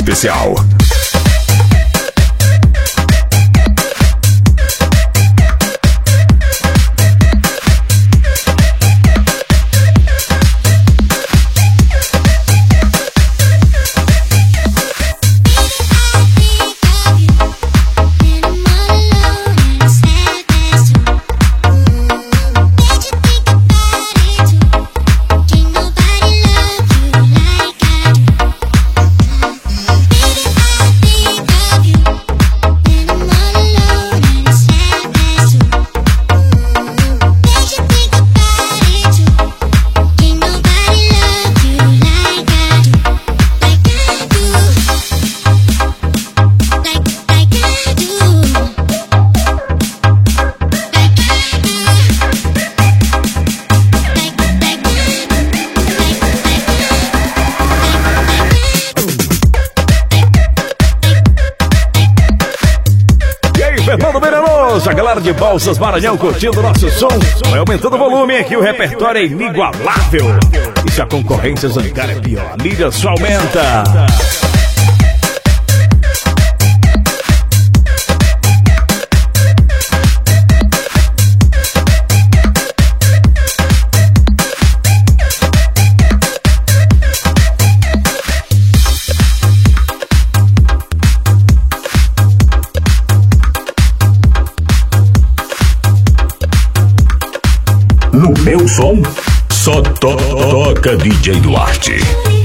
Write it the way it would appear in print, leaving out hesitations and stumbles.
especial. Fernando Meirelles, a galera de Balsas Maranhão curtindo o nosso som. Vai aumentando o volume aqui, o repertório é inigualável. E se a concorrência zancar é pior, a mídia só aumenta. No meu som, só toca DJ Duarte.